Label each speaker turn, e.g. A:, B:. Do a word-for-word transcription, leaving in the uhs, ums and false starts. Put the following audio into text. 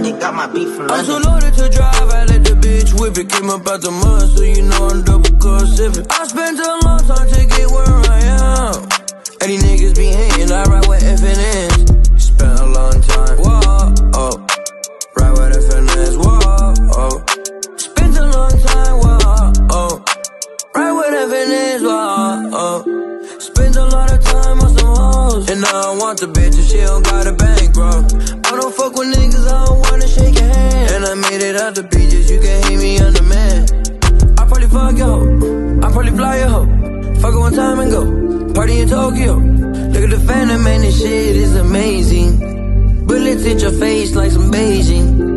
A: they got my beef from London.
B: I'm so loaded to drive, I let the bitch whip it. Came up out the mud, so you know I'm double cup sippin'. I spent a long time to get where I am. And these niggas be hating, I ride with F N Ns. Spent a long time, whoa, oh. Ride with F N Ns, whoa, oh. Spent a long time, whoa, oh. Ride with F N Ns, whoa, oh. Spent a lot of time on some hoes. And now I want the bitch if she don't got a bankroll. I don't fuck with niggas, I don't wanna shake your hand. And I made it out the beaches, you can hate me, I'm the man. I probably fuck your hoe, I probably fly your hoe. Fuck her one time and go, party in Tokyo. Look at the Phantom, man, this shit is amazing. Bullets hit your face like some Beijing.